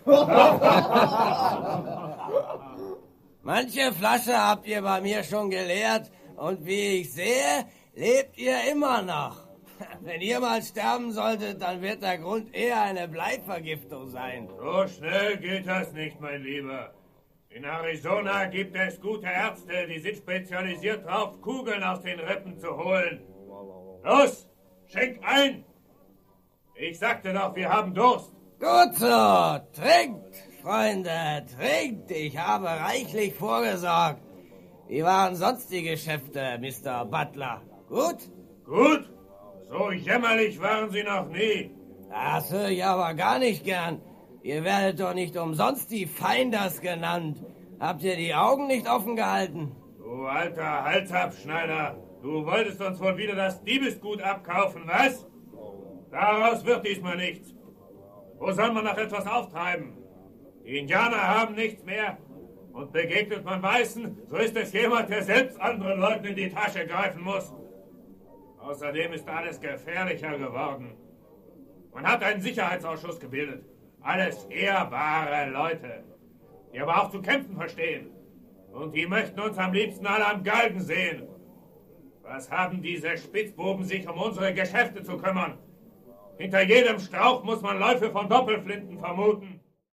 Manche Flasche habt ihr bei mir schon geleert und wie ich sehe, lebt ihr immer noch. Wenn ihr mal sterben solltet, dann wird der Grund eher eine Bleivergiftung sein. So schnell geht das nicht, mein Lieber. In Arizona gibt es gute Ärzte, die sind spezialisiert darauf, Kugeln aus den Rippen zu holen. Los, schenk ein! Ich sagte doch, wir haben Durst. Gut so, trinkt, Freunde, trinkt. Ich habe reichlich vorgesorgt. Wie waren sonst die Geschäfte, Mr. Butler? Gut? Gut. So jämmerlich waren sie noch nie. Das höre ich aber gar nicht gern. Ihr werdet doch nicht umsonst die Finders genannt. Habt ihr die Augen nicht offen gehalten? Du alter Halsabschneider. Du wolltest uns wohl wieder das Diebesgut abkaufen, was? Daraus wird diesmal nichts. Wo soll man noch etwas auftreiben? Die Indianer haben nichts mehr. Und begegnet man Weißen, so ist es jemand, der selbst anderen Leuten in die Tasche greifen muss. Außerdem ist alles gefährlicher geworden. Man hat einen Sicherheitsausschuss gebildet. Alles ehrbare Leute, die aber auch zu kämpfen verstehen. Und die möchten uns am liebsten alle am Galgen sehen. Was haben diese Spitzbuben, sich um unsere Geschäfte zu kümmern? Hinter jedem Strauch muss man Läufe von Doppelflinten vermuten.